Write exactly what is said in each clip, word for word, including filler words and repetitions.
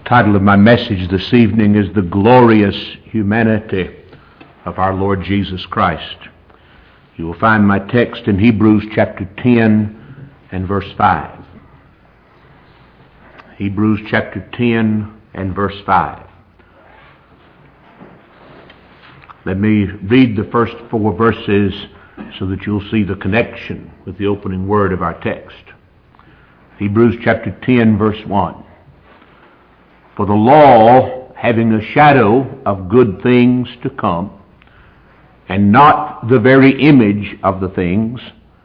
Title of my message this evening is The Glorious Humanity of Our Lord Jesus Christ. You will find my text in Hebrews chapter ten and verse five. Hebrews chapter ten and verse five. Let me read the first four verses so that you'll see the connection with the opening word of our text. Hebrews chapter ten verse one. For the law, having a shadow of good things to come, and not the very image of the things,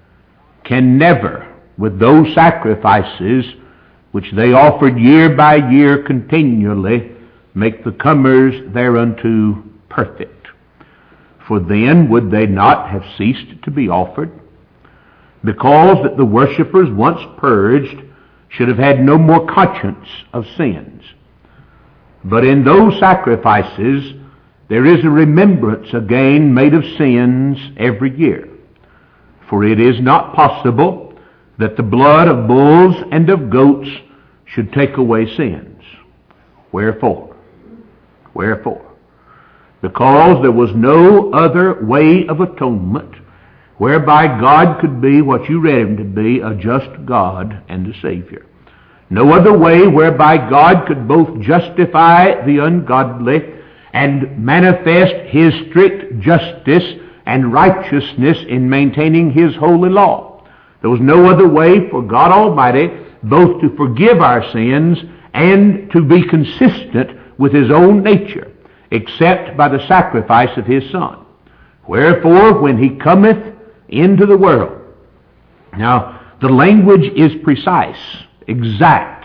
can never, with those sacrifices which they offered year by year continually, make the comers thereunto perfect. For then would they not have ceased to be offered, because that the worshippers once purged should have had no more conscience of sins. But in those sacrifices there is a remembrance again made of sins every year. For it is not possible that the blood of bulls and of goats should take away sins. Wherefore? Wherefore? Because there was no other way of atonement whereby God could be what you read him to be, a just God and a Savior. No other way whereby God could both justify the ungodly and manifest his strict justice and righteousness in maintaining his holy law. There was no other way for God Almighty both to forgive our sins and to be consistent with his own nature, except by the sacrifice of his Son. Wherefore, when he cometh into the world. Now, the language is precise, exact.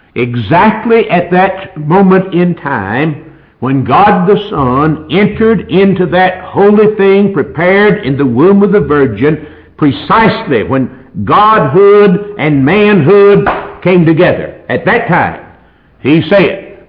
Exactly at that moment in time when God the Son entered into that holy thing prepared in the womb of the Virgin, precisely when Godhood and manhood came together. At that time, he said,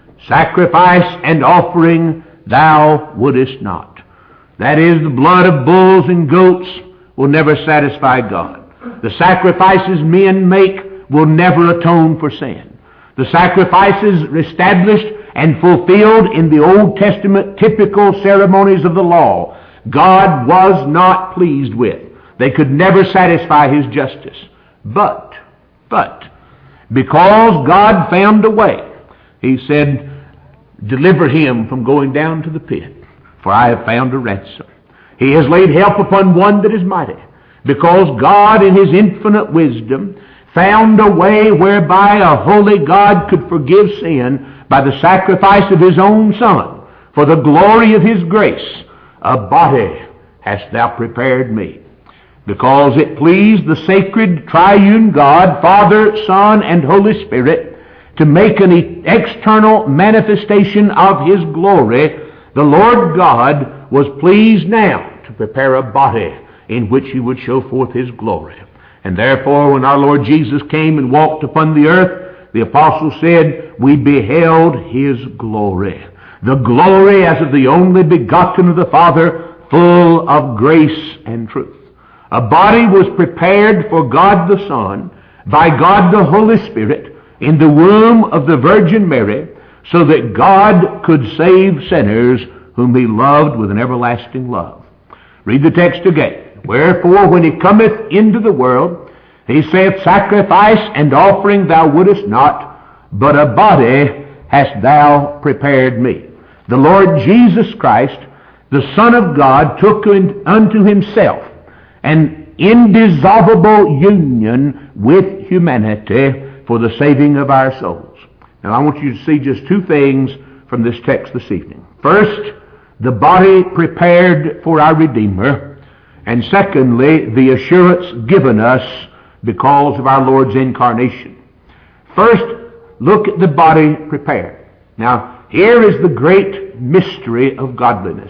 sacrifice and offering thou wouldest not. That is, the blood of bulls and goats will never satisfy God. The sacrifices men make will never atone for sin. The sacrifices established and fulfilled in the Old Testament typical ceremonies of the law, God was not pleased with. They could never satisfy his justice. But, but, because God found a way, he said, deliver him from going down to the pit, for I have found a ransom. He has laid help upon one that is mighty, because God in his infinite wisdom found a way whereby a holy God could forgive sin by the sacrifice of his own Son. For the glory of his grace, a body hast thou prepared me. Because it pleased the sacred triune God, Father, Son, and Holy Spirit, to make an external manifestation of his glory, the Lord God was pleased now to prepare a body in which he would show forth his glory. And therefore, when our Lord Jesus came and walked upon the earth, the apostle said, we beheld his glory. The glory as of the only begotten of the Father, full of grace and truth. A body was prepared for God the Son by God the Holy Spirit in the womb of the Virgin Mary, so that God could save sinners whom he loved with an everlasting love. Read the text again. Wherefore, when he cometh into the world, he saith, sacrifice and offering thou wouldest not, but a body hast thou prepared me. The Lord Jesus Christ, the Son of God, took unto himself an indissoluble union with humanity for the saving of our souls. Now I want you to see just two things from this text this evening. First, the body prepared for our Redeemer. And secondly, the assurance given us because of our Lord's incarnation. First, look at the body prepared. Now, here is the great mystery of godliness.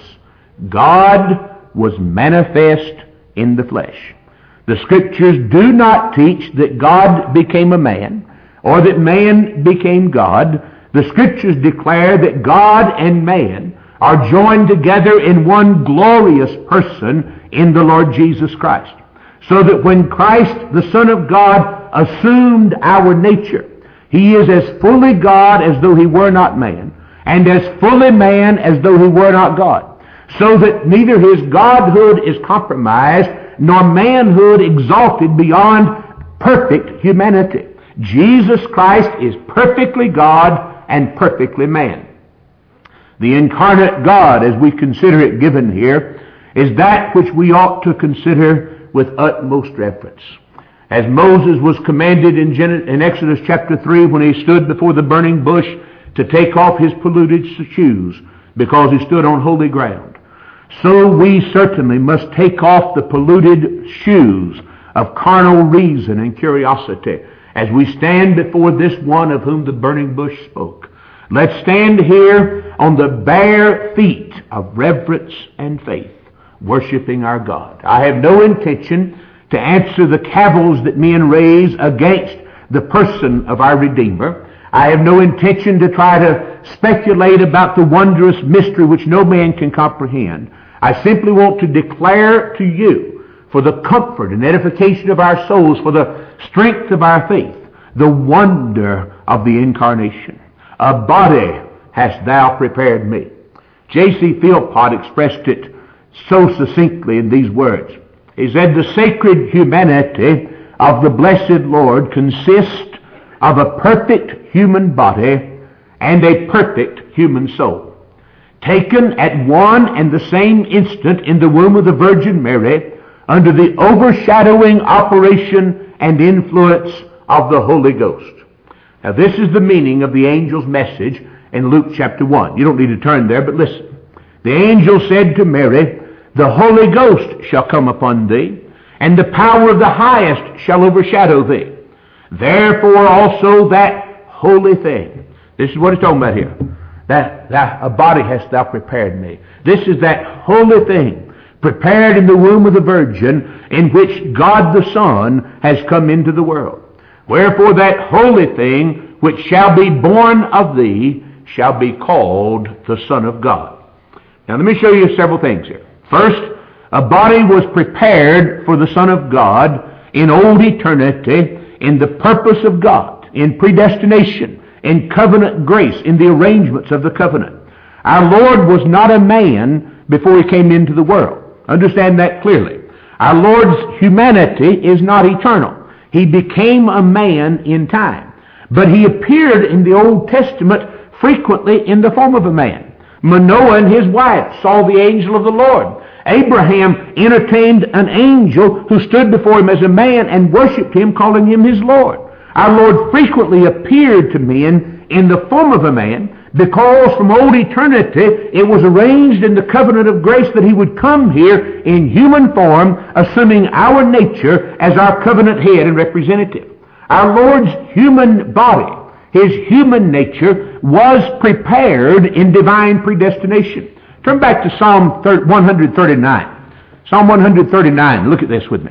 God was manifest in the flesh. The Scriptures do not teach that God became a man or that man became God. The Scriptures declare that God and man are joined together in one glorious person in the Lord Jesus Christ. So that when Christ, the Son of God, assumed our nature, He is as fully God as though he were not man, and as fully man as though he were not God, so that neither his godhood is compromised, nor manhood exalted beyond perfect humanity. Jesus Christ is perfectly God and perfectly man. The incarnate God, as we consider it given here, is that which we ought to consider with utmost reverence. As Moses was commanded in, Gen- in Exodus chapter three when he stood before the burning bush to take off his polluted shoes because he stood on holy ground, so we certainly must take off the polluted shoes of carnal reason and curiosity as we stand before this one of whom the burning bush spoke. Let's stand here on the bare feet of reverence and faith, worshiping our God. I have no intention to answer the cavils that men raise against the person of our Redeemer. I have no intention to try to speculate about the wondrous mystery which no man can comprehend. I simply want to declare to you, for the comfort and edification of our souls, for the strength of our faith, the wonder of the incarnation. A body hast thou prepared me. J C Philpott expressed it so succinctly in these words. He said, the sacred humanity of the blessed Lord consists of a perfect human body and a perfect human soul, taken at one and the same instant in the womb of the Virgin Mary under the overshadowing operation and influence of the Holy Ghost. Now this is the meaning of the angel's message in Luke chapter one. You don't need to turn there, but listen. The angel said to Mary, the Holy Ghost shall come upon thee, and the power of the highest shall overshadow thee. Therefore also that holy thing. This is what it's talking about here. That, that a body hast thou prepared me. This is that holy thing prepared in the womb of the Virgin, in which God the Son has come into the world. Wherefore that holy thing which shall be born of thee shall be called the Son of God. Now let me show you several things here. First, a body was prepared for the Son of God in old eternity, in the purpose of God, in predestination, in covenant grace, in the arrangements of the covenant. Our Lord was not a man before he came into the world. Understand that clearly. Our Lord's humanity is not eternal. He became a man in time. But he appeared in the Old Testament frequently in the form of a man. Manoah and his wife saw the angel of the Lord. Abraham entertained an angel who stood before him as a man and worshipped him, calling him his Lord. Our Lord frequently appeared to men in the form of a man, because from old eternity it was arranged in the covenant of grace that he would come here in human form, assuming our nature as our covenant head and representative. Our Lord's human body, his human nature, was prepared in divine predestination. Turn back to Psalm one thirty-nine. Psalm one thirty-nine. Look at this with me.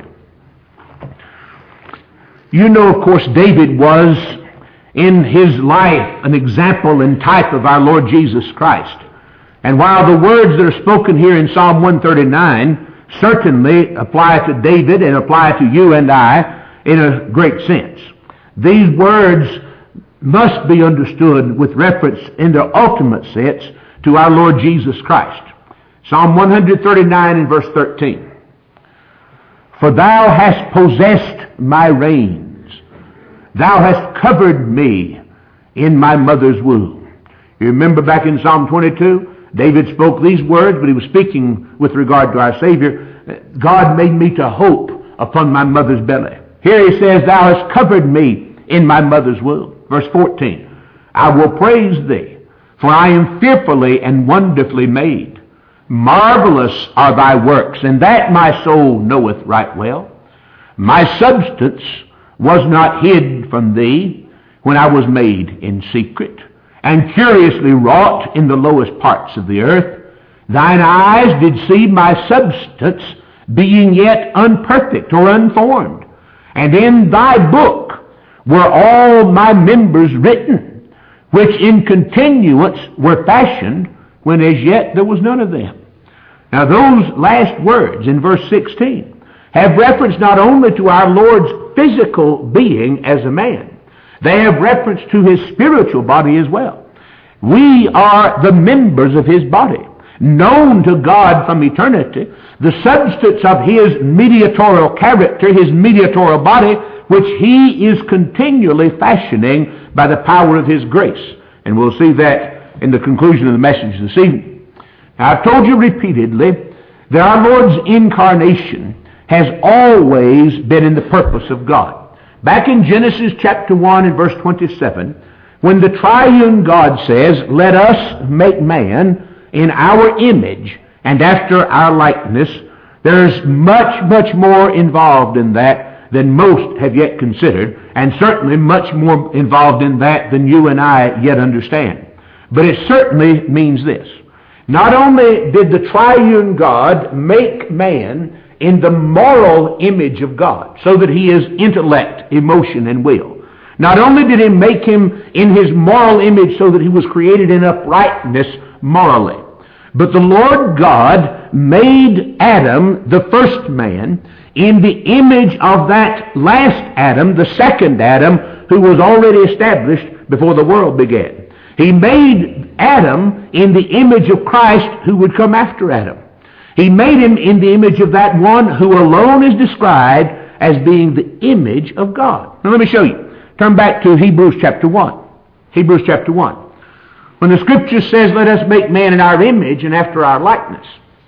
You know, of course, David was in his life an example and type of our Lord Jesus Christ. And while the words that are spoken here in Psalm one thirty-nine certainly apply to David and apply to you and I in a great sense, these words must be understood with reference in their ultimate sense to our Lord Jesus Christ. Psalm one thirty-nine and verse thirteen. For thou hast possessed my reins. Thou hast covered me in my mother's womb. You remember back in Psalm twenty-two, David spoke these words, but he was speaking with regard to our Savior. God made me to hope upon my mother's belly. Here he says, thou hast covered me in my mother's womb. Verse fourteen, I will praise thee, for I am fearfully and wonderfully made. Marvelous are thy works, and that my soul knoweth right well. My substance was not hid from thee when I was made in secret, and curiously wrought in the lowest parts of the earth. Thine eyes did see my substance, being yet unperfect or unformed. And in thy book were all my members written, which in continuance were fashioned, when as yet there was none of them. Now those last words in verse sixteen have reference not only to our Lord's physical being as a man. They have reference to his spiritual body as well. We are the members of his body, known to God from eternity, the substance of his mediatorial character, his mediatorial body, which he is continually fashioning by the power of his grace. And we'll see that in the conclusion of the message this evening. Now, I've told you repeatedly that our Lord's incarnation has always been in the purpose of God. Back in Genesis chapter one and verse twenty-seven, when the triune God says, "Let us make man in our image and after our likeness," there's much, much more involved in that than most have yet considered, and certainly much more involved in that than you and I yet understand. But it certainly means this. Not only did the triune God make man in the moral image of God, so that he is intellect, emotion, and will. Not only did he make him in his moral image so that he was created in uprightness morally, but the Lord God made Adam, the first man, in the image of that last Adam, the second Adam, who was already established before the world began. He made Adam in the image of Christ who would come after Adam. He made him in the image of that one who alone is described as being the image of God. Now let me show you. Turn back to Hebrews chapter one. Hebrews chapter one. When the Scripture says, "Let us make man in our image and after our likeness,"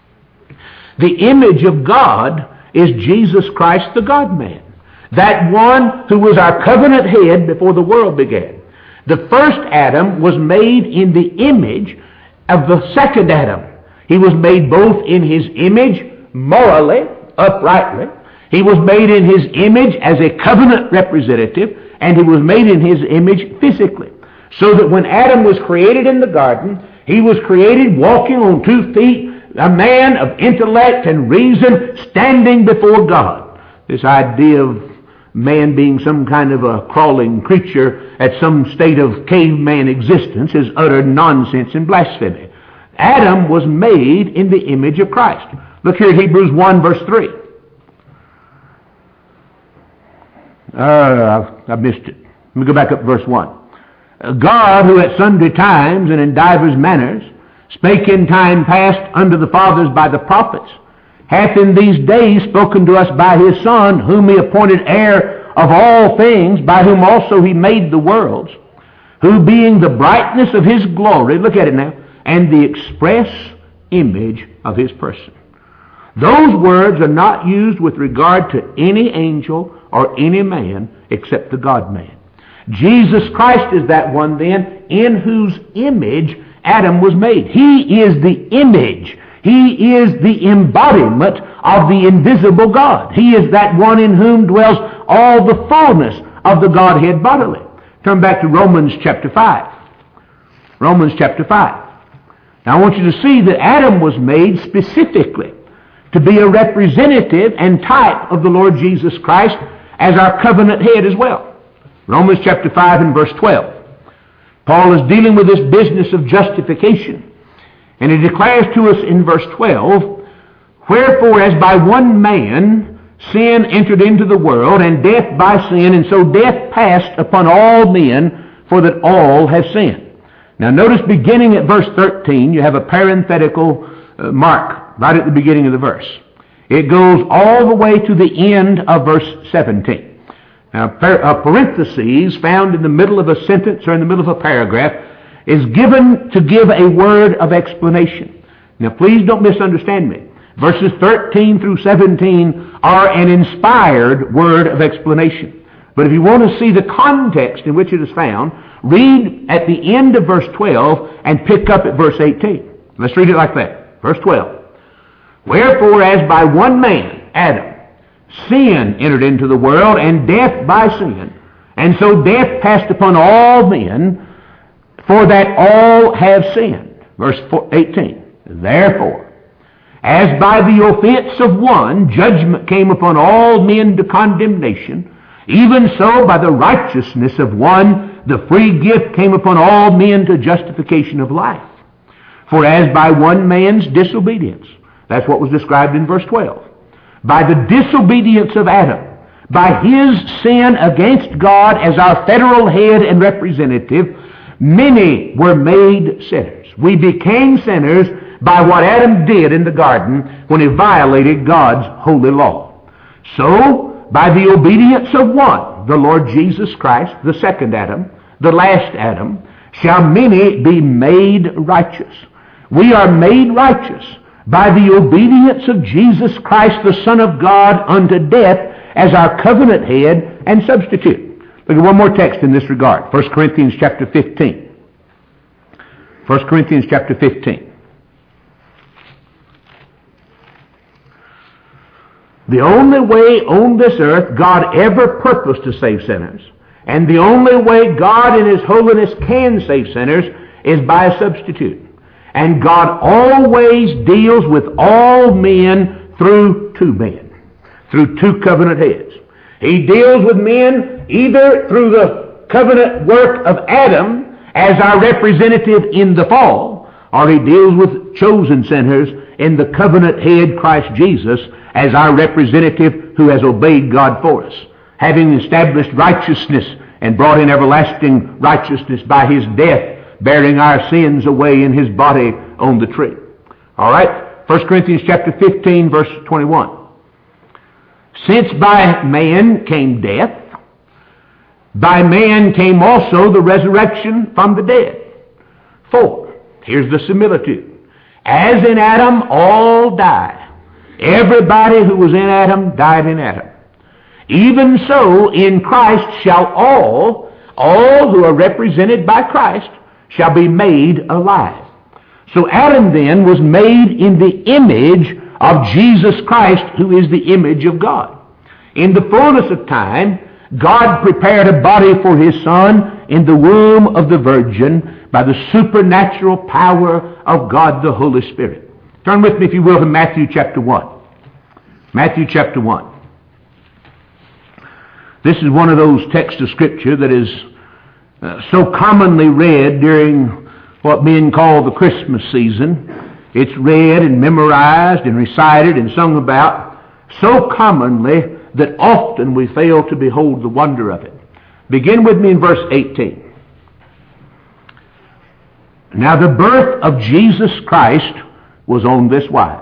the image of God is Jesus Christ, the God-man. That one who was our covenant head before the world began. The first Adam was made in the image of the second Adam. He was made both in his image morally, uprightly. He was made in his image as a covenant representative, and he was made in his image physically. So that when Adam was created in the garden, he was created walking on two feet, a man of intellect and reason, standing before God. This idea of man being some kind of a crawling creature at some state of caveman existence is utter nonsense and blasphemy. Adam was made in the image of Christ. Look here at Hebrews one verse three. Uh, I've, I've missed it. Let me go back up to verse one. God, who at sundry times and in divers manners spake in time past unto the fathers by the prophets, hath in these days spoken to us by his Son, whom he appointed heir of all things, by whom also he made the worlds, who being the brightness of his glory, look at it now, and the express image of his person. Those words are not used with regard to any angel or any man except the God-man. Jesus Christ is that one then in whose image Adam was made. He is the image. He is the embodiment of the invisible God. He is that one in whom dwells all the fullness of the Godhead bodily. Turn back to Romans chapter five. Romans chapter five. Now I want you to see that Adam was made specifically to be a representative and type of the Lord Jesus Christ as our covenant head as well. Romans chapter five and verse twelve. Paul is dealing with this business of justification. And he declares to us in verse twelve, "Wherefore as by one man sin entered into the world, and death by sin, and so death passed upon all men, for that all have sinned." Now notice beginning at verse thirteen, you have a parenthetical uh, mark right at the beginning of the verse. It goes all the way to the end of verse seventeen. Now, a parenthesis found in the middle of a sentence or in the middle of a paragraph is given to give a word of explanation. Now, please don't misunderstand me. Verses thirteen through seventeen are an inspired word of explanation. But if you want to see the context in which it is found, read at the end of verse twelve and pick up at verse eighteen. Let's read it like that. Verse twelve. "Wherefore, as by one man, Adam, sin entered into the world, and death by sin, and so death passed upon all men, for that all have sinned." Verse eighteen. "Therefore, as by the offense of one, judgment came upon all men to condemnation, even so by the righteousness of one, the free gift came upon all men to justification of life. For as by one man's disobedience," that's what was described in verse twelve, "by the disobedience of Adam, by his sin against God as our federal head and representative, many were made sinners. We became sinners by what Adam did in the garden when he violated God's holy law. So, by the obedience of one, the Lord Jesus Christ, the second Adam, the last Adam, shall many be made righteous. We are made righteous by the obedience of Jesus Christ, the Son of God, unto death as our covenant head and substitute. Look at one more text in this regard. First Corinthians chapter fifteen. First Corinthians chapter fifteen. The only way on this earth God ever purposed to save sinners, and the only way God in His holiness can save sinners, is by a substitute. And God always deals with all men through two men, through two covenant heads. He deals with men either through the covenant work of Adam as our representative in the fall, or He deals with chosen sinners in the covenant head Christ Jesus as our representative who has obeyed God for us, having established righteousness and brought in everlasting righteousness by His death, bearing our sins away in His body on the tree. All right, First Corinthians chapter fifteen, verse twenty-one. Since by man came death, by man came also the resurrection from the dead. For, here's the similitude. As in Adam all die. Everybody who was in Adam died in Adam. Even so, in Christ shall all, all who are represented by Christ, shall be made alive. So Adam then was made in the image of Jesus Christ, who is the image of God. In the fullness of time, God prepared a body for His Son in the womb of the Virgin by the supernatural power of God the Holy Spirit. Turn with me, if you will, to Matthew chapter one. Matthew chapter one. This is one of those texts of Scripture that is uh, so commonly read during what men call the Christmas season. It's read and memorized and recited and sung about so commonly that often we fail to behold the wonder of it. Begin with me in verse eighteen. Now the birth of Jesus Christ was on this wise.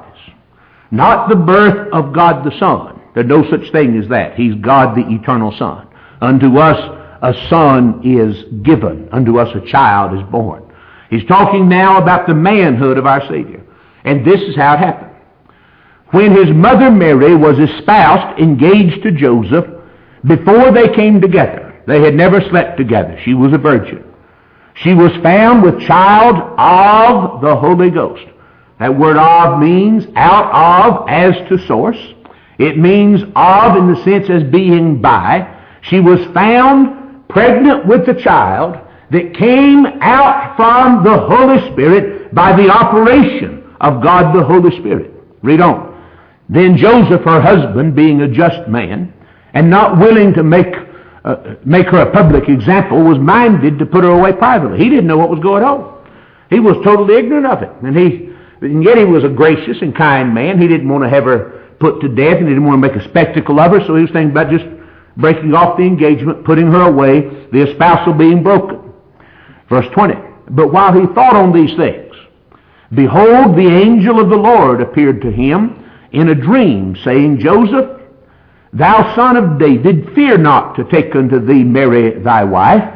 Not the birth of God the Son. There's no such thing as that. He's God the eternal Son. Unto us a son is given. Unto us a child is born. He's talking now about the manhood of our Savior. And this is how it happened. When His mother Mary was espoused, engaged to Joseph, before they came together, they had never slept together. She was a virgin. She was found with child of the Holy Ghost. That word of means out of as to source. It means of in the sense as being by. She was found pregnant with the child that came out from the Holy Spirit by the operation of God the Holy Spirit. Read on. Then Joseph, her husband, being a just man, and not willing to make uh, make her a public example, was minded to put her away privately. He didn't know what was going on. He was totally ignorant of it. And he, and yet he was a gracious and kind man. He didn't want to have her put to death, and he didn't want to make a spectacle of her, so he was thinking about just breaking off the engagement, putting her away, the espousal being broken. Verse twenty. But while he thought on these things, behold, the angel of the Lord appeared to him in a dream, saying, Joseph, thou son of David, fear not to take unto thee Mary thy wife,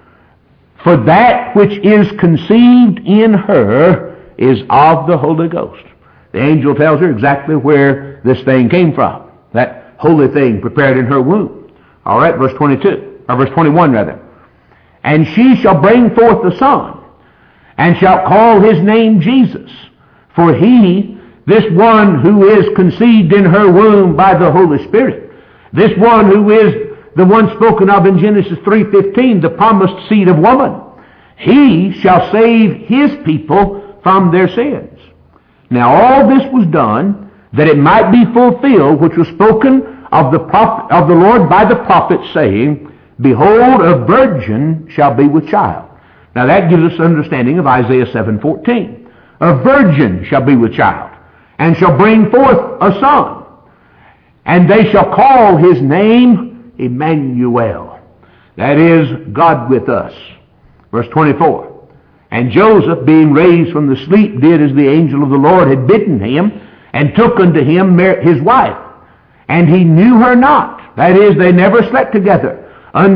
for that which is conceived in her is of the Holy Ghost. The angel tells her exactly where this thing came from, that holy thing prepared in her womb. All right, verse twenty-two, or verse twenty-one rather. And she shall bring forth a son, and shall call his name Jesus, for he, this one who is conceived in her womb by the Holy Spirit, this one who is the one spoken of in Genesis three fifteen, the promised seed of woman, he shall save his people from their sins. Now all this was done that it might be fulfilled which was spoken of the prophet, of the Lord by the prophet, saying, Behold, a virgin shall be with child. Now that gives us understanding of Isaiah seven fourteen. A virgin shall be with child, and shall bring forth a son. And they shall call his name Emmanuel. That is, God with us. Verse twenty-four. And Joseph, being raised from the sleep, did as the angel of the Lord had bidden him, and took unto him his wife. And he knew her not. That is, they never slept together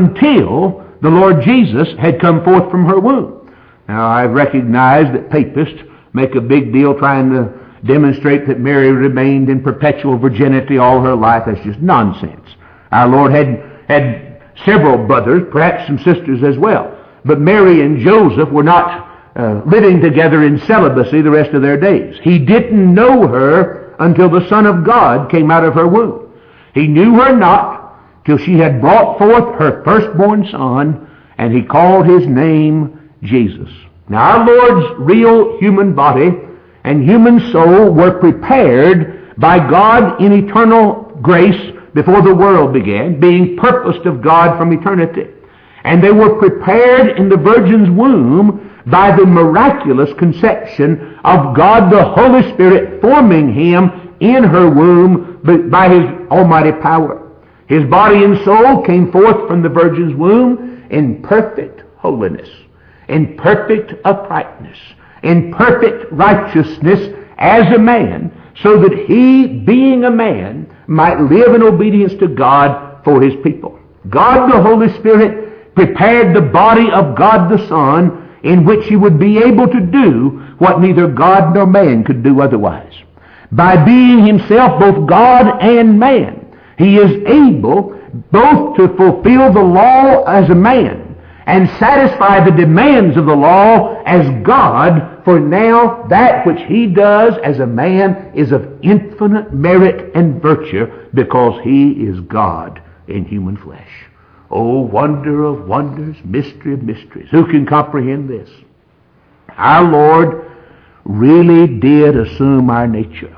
until the Lord Jesus had come forth from her womb. Now, I recognize that papists make a big deal trying to demonstrate that Mary remained in perpetual virginity all her life. That's just nonsense. Our Lord had, had several brothers, perhaps some sisters as well. But Mary and Joseph were not uh, living together in celibacy the rest of their days. He didn't know her until the Son of God came out of her womb. He knew her not till she had brought forth her firstborn son, and he called his name Jesus. Now, our Lord's real human body and human soul were prepared by God in eternal grace before the world began, being purposed of God from eternity. And they were prepared in the Virgin's womb by the miraculous conception of God the Holy Spirit forming him in her womb by his almighty power. His body and soul came forth from the Virgin's womb in perfect holiness, in perfect uprightness, in perfect righteousness as a man, so that he, being a man, might live in obedience to God for his people. God the Holy Spirit prepared the body of God the Son in which he would be able to do what neither God nor man could do otherwise. By being himself both God and man, he is able both to fulfill the law as a man and satisfy the demands of the law as God, for now that which he does as a man is of infinite merit and virtue, because he is God in human flesh. Oh, wonder of wonders, mystery of mysteries. Who can comprehend this? Our Lord really did assume our nature.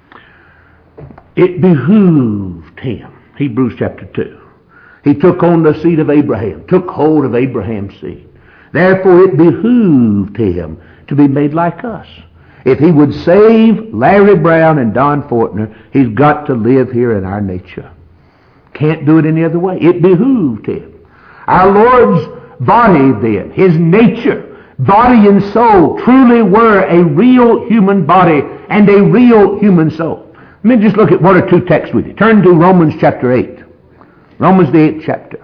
It behooved him. Hebrews chapter two. He took on the seed of Abraham, took hold of Abraham's seed. Therefore it behooved him to be made like us. If he would save Larry Brown and Don Fortner, he's got to live here in our nature. Can't do it any other way. It behooved him. Our Lord's body then, his nature, body and soul, truly were a real human body and a real human soul. Let me just look at one or two texts with you. Turn to Romans chapter eight. Romans the eighth chapter.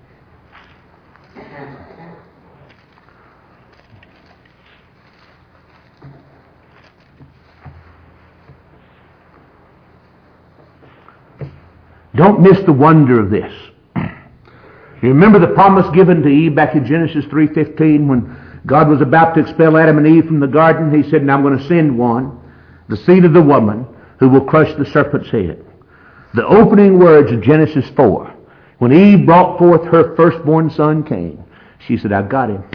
Don't miss the wonder of this. You remember the promise given to Eve back in Genesis three fifteen when God was about to expel Adam and Eve from the garden? He said, now I'm going to send one, the seed of the woman, who will crush the serpent's head. The opening words of Genesis four, when Eve brought forth her firstborn son Cain, she said, I got him.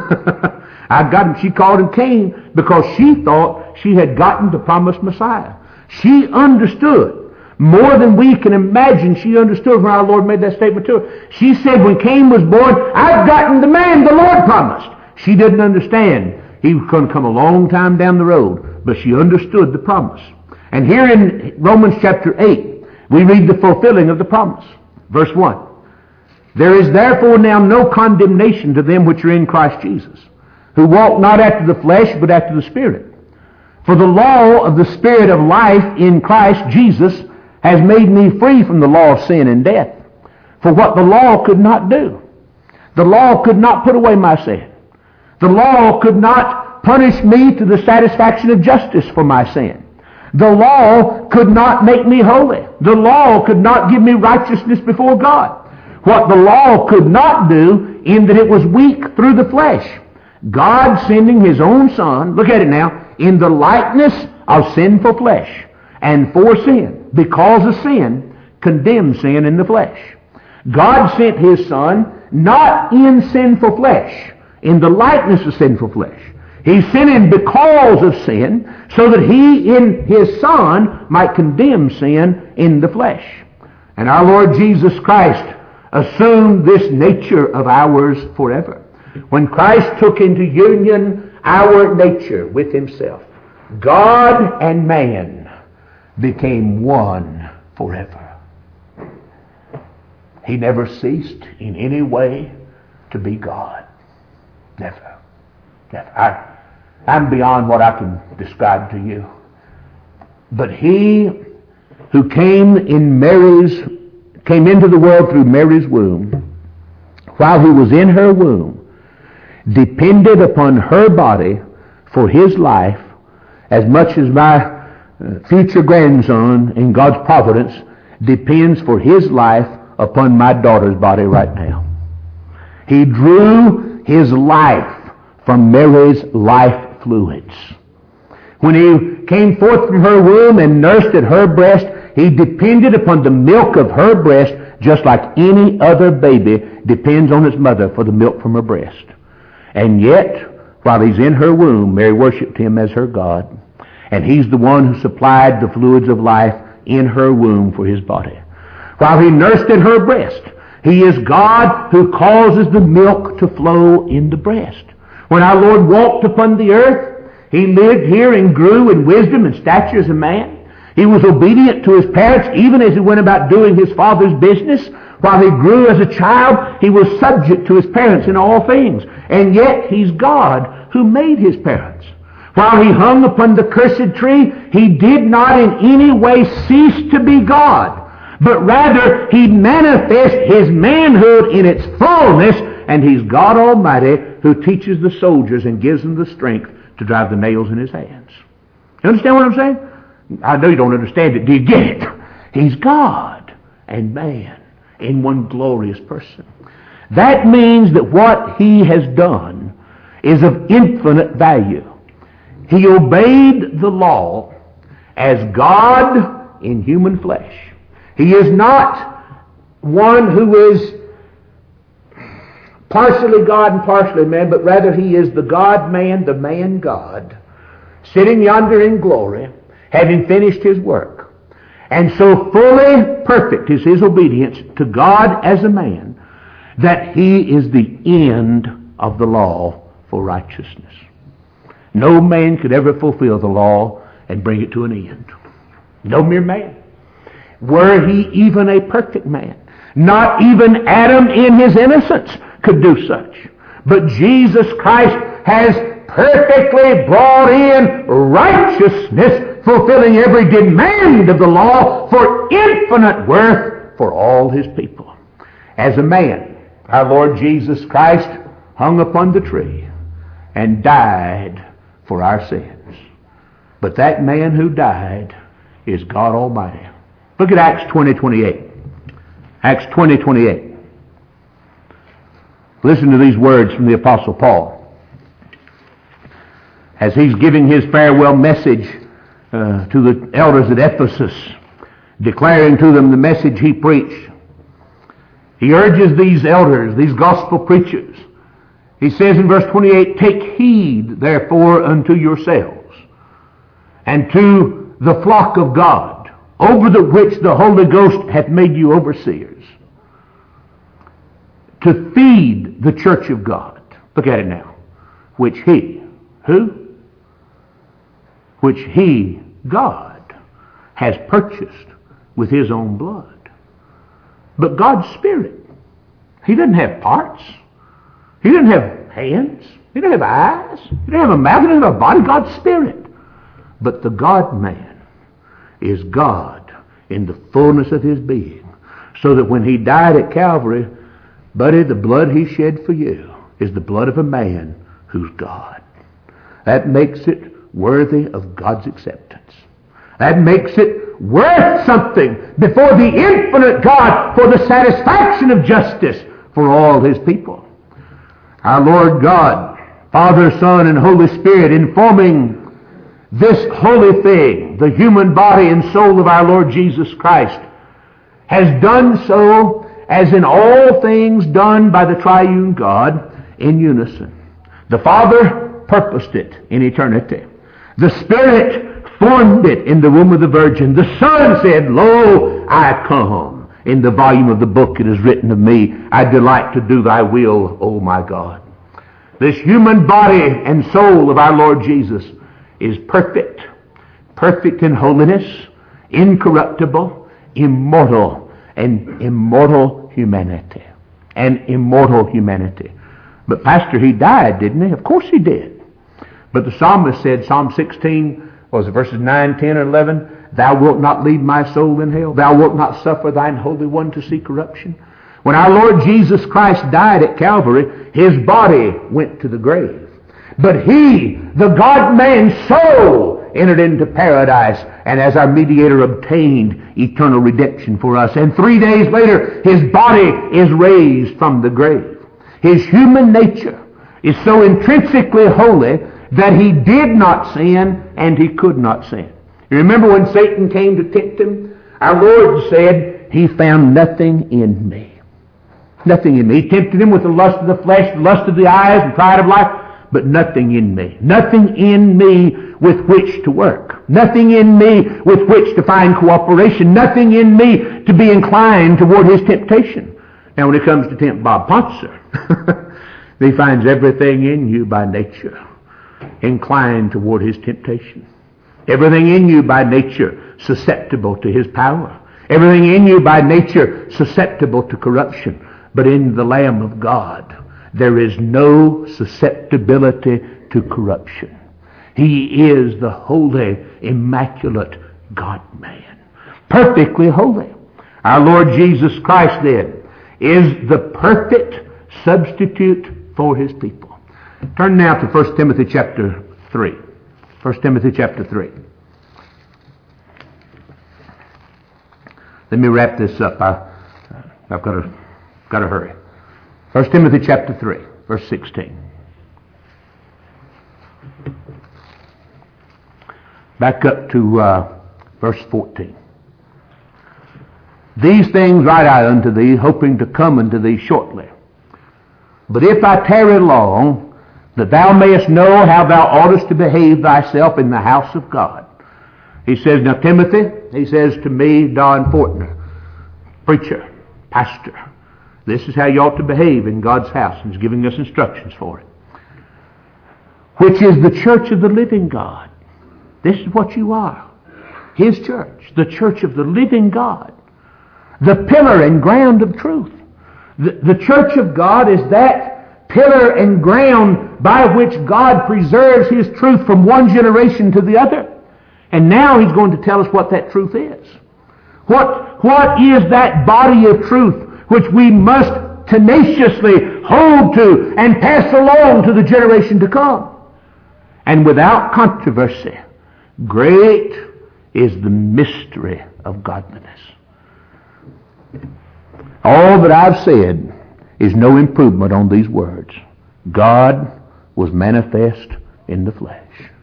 I got him. She called him Cain because she thought she had gotten the promised Messiah. She understood. More than we can imagine, she understood when our Lord made that statement to her. She said when Cain was born, I've gotten the man the Lord promised. She didn't understand. He was going to come a long time down the road, but she understood the promise. And here in Romans chapter eight, we read the fulfilling of the promise. Verse one. There is therefore now no condemnation to them which are in Christ Jesus, who walk not after the flesh, but after the Spirit. For the law of the Spirit of life in Christ Jesus has made me free from the law of sin and death. For what the law could not do. The law could not put away my sin. The law could not punish me to the satisfaction of justice for my sin. The law could not make me holy. The law could not give me righteousness before God. What the law could not do, in that it was weak through the flesh. God sending his own Son, look at it now, in the likeness of sinful flesh, and for sin, because of sin, condemned sin in the flesh. God sent his Son not in sinful flesh, in the likeness of sinful flesh. He sent him because of sin, so that he in his Son might condemn sin in the flesh. And our Lord Jesus Christ assumed this nature of ours forever. When Christ took into union our nature with himself, God and man became one forever. He never ceased in any way to be God. Never. Never. I, I'm beyond what I can describe to you. But He who came in Mary's, came into the world through Mary's womb, while He was in her womb, depended upon her body for His life as much as my uh, future grandson in God's providence depends for his life upon my daughter's body right now. He drew His life from Mary's life fluids. When He came forth from her womb and nursed at her breast, He depended upon the milk of her breast just like any other baby depends on its mother for the milk from her breast. And yet, while He's in her womb, Mary worshiped Him as her God. And He's the one who supplied the fluids of life in her womb for His body. While He nursed at her breast, He is God who causes the milk to flow in the breast. When our Lord walked upon the earth, He lived here and grew in wisdom and stature as a man. He was obedient to His parents even as He went about doing His Father's business. While He grew as a child, He was subject to His parents in all things. And yet He's God who made His parents. While He hung upon the cursed tree, He did not in any way cease to be God, but rather He manifests His manhood in its fullness, and He's God Almighty who teaches the soldiers and gives them the strength to drive the nails in His hands. You understand what I'm saying? I know you don't understand it. Do you get it? He's God and man in one glorious person. That means that what He has done is of infinite value. He obeyed the law as God in human flesh. He is not one who is partially God and partially man, but rather He is the God-man, the man-God, sitting yonder in glory, having finished His work. And so fully perfect is His obedience to God as a man that He is the end of the law for righteousness. No man could ever fulfill the law and bring it to an end. No mere man. Were he even a perfect man, not even Adam in his innocence could do such. But Jesus Christ has perfectly brought in righteousness, fulfilling every demand of the law for infinite worth for all His people. As a man, our Lord Jesus Christ hung upon the tree and died for our sins. But that man who died is God Almighty. Look at Acts twenty twenty-eight. Acts twenty twenty-eight. Listen to these words from the Apostle Paul as he's giving his farewell message uh, to the elders at Ephesus, declaring to them the message he preached. He urges these elders, these gospel preachers. He says in verse twenty-eight, "Take heed, therefore, unto yourselves, and to the flock of God, over the which the Holy Ghost hath made you overseers, to feed the church of God." Look at it now. Which He, who? Which He, God, has purchased with His own blood. But God's Spirit, He doesn't have parts. He doesn't have hands. He doesn't have eyes. He doesn't have a mouth. He doesn't have a body. God's Spirit. But the God-man is God in the fullness of His being. So that when He died at Calvary, buddy, the blood He shed for you is the blood of a man who's God. That makes it worthy of God's acceptance. That makes it worth something before the infinite God for the satisfaction of justice for all His people. Our Lord God, Father, Son, and Holy Spirit, in forming this holy thing, the human body and soul of our Lord Jesus Christ, has done so as in all things done by the triune God in unison. The Father purposed it in eternity. The Spirit formed it in the womb of the Virgin. The Son said, "Lo, I come. In the volume of the book it is written of me, I delight to do thy will, O my God." This human body and soul of our Lord Jesus is perfect, perfect in holiness, incorruptible, immortal, and immortal humanity, an immortal humanity. But Pastor, he died, didn't he? Of course he did. But the psalmist said, Psalm sixteen, was it verses nine, ten, and eleven? Thou wilt not leave my soul in hell. Thou wilt not suffer thine Holy One to see corruption. When our Lord Jesus Christ died at Calvary, his body went to the grave. But he, the God-man soul, entered into paradise, and as our mediator obtained eternal redemption for us. And three days later, his body is raised from the grave. His human nature is so intrinsically holy that he did not sin and he could not sin. You remember when Satan came to tempt him? Our Lord said, he found nothing in me. Nothing in me. He tempted him with the lust of the flesh, the lust of the eyes, and pride of life, but nothing in me. Nothing in me with which to work. Nothing in me with which to find cooperation. Nothing in me to be inclined toward his temptation. Now when it comes to tempt Bob Ponser, he finds everything in you by nature inclined toward his temptation. Everything in you by nature susceptible to his power. Everything in you by nature susceptible to corruption. But in the Lamb of God, there is no susceptibility to corruption. He is the holy, immaculate God-man. Perfectly holy. Our Lord Jesus Christ, then, is the perfect substitute for his people. Turn now to First Timothy chapter three. First Timothy chapter three. Let me wrap this up. I, I've got to, got to hurry. First Timothy chapter three, verse sixteen. Back up to uh, verse fourteen. These things write I unto thee, hoping to come unto thee shortly. But if I tarry long, that thou mayest know how thou oughtest to behave thyself in the house of God. He says, now Timothy, he says to me, Don Fortner, preacher, pastor, this is how you ought to behave in God's house. And he's giving us instructions for it. Which is the church of the living God. This is what you are. His church, the church of the living God. The pillar and ground of truth. The, the church of God is that pillar and ground by which God preserves his truth from one generation to the other. And now he's going to tell us what that truth is. What, what is that body of truth which we must tenaciously hold to and pass along to the generation to come? And without controversy, great is the mystery of godliness. All that I've said is no improvement on these words. God was manifest in the flesh.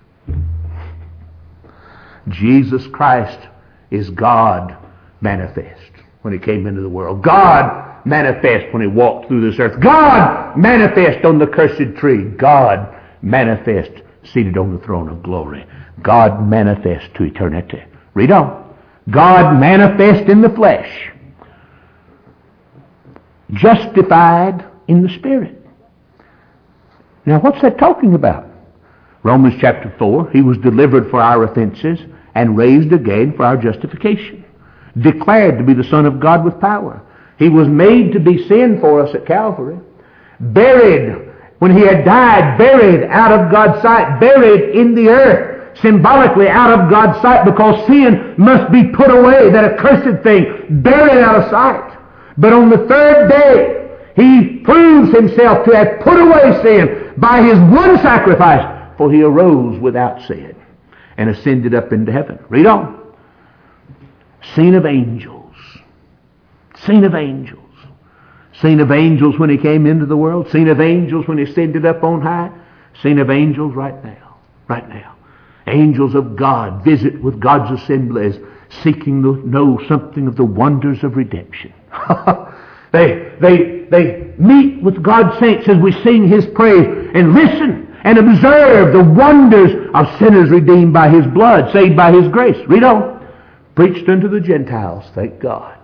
Jesus Christ is God manifest when he came into the world. God manifest when he walked through this earth. God manifest on the cursed tree. God manifest seated on the throne of glory. God manifest to eternity. Read on. God manifest in the flesh. Justified in the Spirit. Now what's that talking about? Romans chapter four, he was delivered for our offenses and raised again for our justification. Declared to be the Son of God with power. He was made to be sin for us at Calvary. Buried when he had died, buried out of God's sight, buried in the earth, symbolically out of God's sight, because sin must be put away, that accursed thing, buried out of sight. But on the third day, he proves himself to have put away sin by his one sacrifice, for he arose without sin and ascended up into heaven. Read on. Seen of angels. Seen of angels. Seen of angels when he came into the world. Seen of angels when he ascended up on high. Seen of angels right now. Right now. Angels of God visit with God's assemblies, seeking to know something of the wonders of redemption. they, they, they meet with God's saints as we sing his praise and listen and observe the wonders of sinners redeemed by his blood, saved by his grace. Read on. Preached unto the Gentiles, thank God.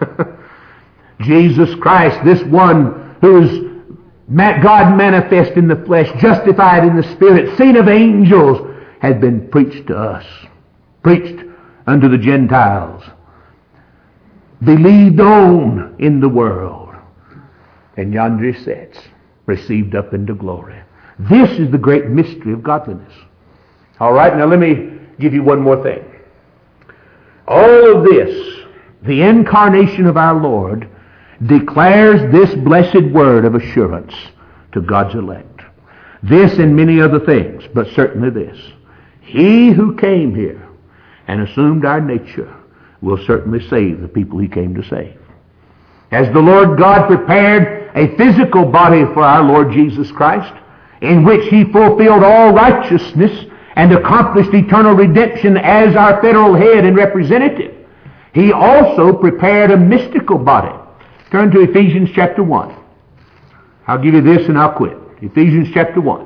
Jesus Christ, this one who is God manifest in the flesh, justified in the Spirit, seen of angels, had been preached to us. Preached unto the Gentiles. believed on in the world, and yonder he sits, received up into glory. This is the great mystery of godliness. All right, now let me give you one more thing. All of this, the incarnation of our Lord, declares this blessed word of assurance to God's elect. This and many other things, but certainly this. He who came here and assumed our nature will certainly save the people he came to save. As the Lord God prepared a physical body for our Lord Jesus Christ, in which he fulfilled all righteousness and accomplished eternal redemption as our federal head and representative, he also prepared a mystical body. Turn to Ephesians chapter one. I'll give you this and I'll quit. Ephesians chapter one.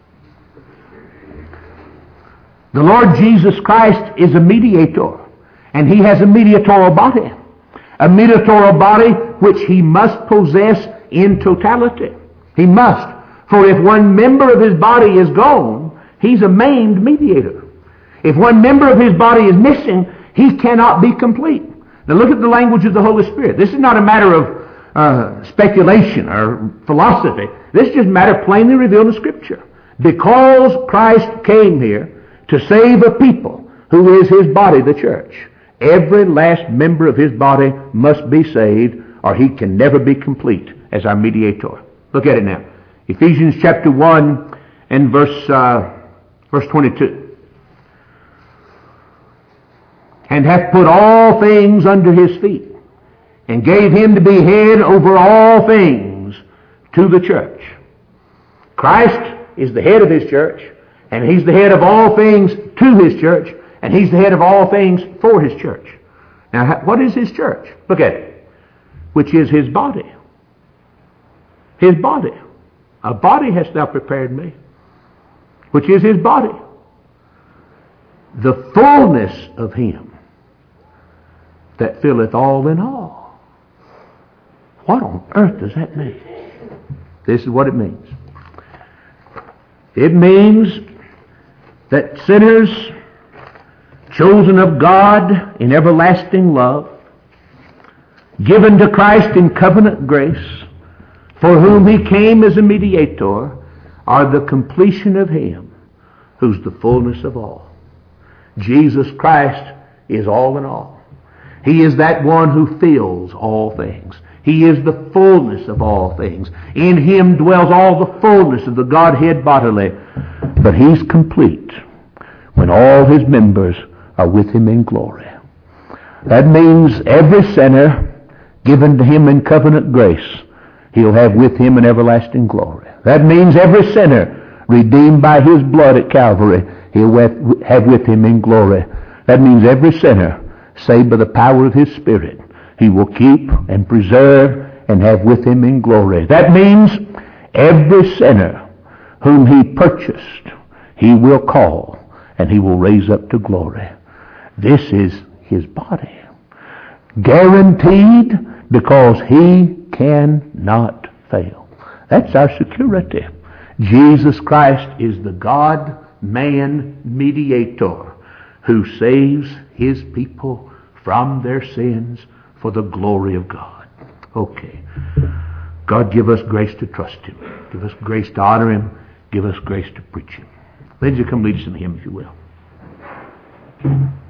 The Lord Jesus Christ is a mediator, and he has a mediatorial body. A mediatorial body which he must possess in totality. He must. For if one member of his body is gone, he's a maimed mediator. If one member of his body is missing, he cannot be complete. Now look at the language of the Holy Spirit. This is not a matter of uh, speculation or philosophy. This is just a matter plainly revealed in Scripture. Because Christ came here to save a people who is his body, the church, every last member of his body must be saved, or he can never be complete as our mediator. Look at it now. Ephesians chapter one and verse uh, verse twenty-two. And hath put all things under his feet, and gave him to be head over all things to the church. Christ is the head of his church, and he's the head of all things to his church, and he's the head of all things for his church. Now, what is his church? Look at it. Which is his body. His body. A body hast thou prepared me, which is his body. The fullness of him that filleth all in all. What on earth does that mean? This is what it means. It means that sinners chosen of God in everlasting love, given to Christ in covenant grace, for whom he came as a mediator, are the completion of him who's the fullness of all. Jesus Christ is all in all. He is that one who fills all things. He is the fullness of all things. In him dwells all the fullness of the Godhead bodily. But he's complete when all his members are with him in glory. That means every sinner given to him in covenant grace, he'll have with him in everlasting glory. That means every sinner redeemed by his blood at Calvary, he'll have with him in glory. That means every sinner saved by the power of his Spirit, he will keep and preserve and have with him in glory. That means every sinner whom he purchased, he will call and he will raise up to glory. This is his body. Guaranteed, because he cannot fail. That's our security. Jesus Christ is the God-man mediator who saves his people from their sins for the glory of God. Okay. God, give us grace to trust him. Give us grace to honor him. Give us grace to preach him. Lindsay, come lead us in the hymn, if you will.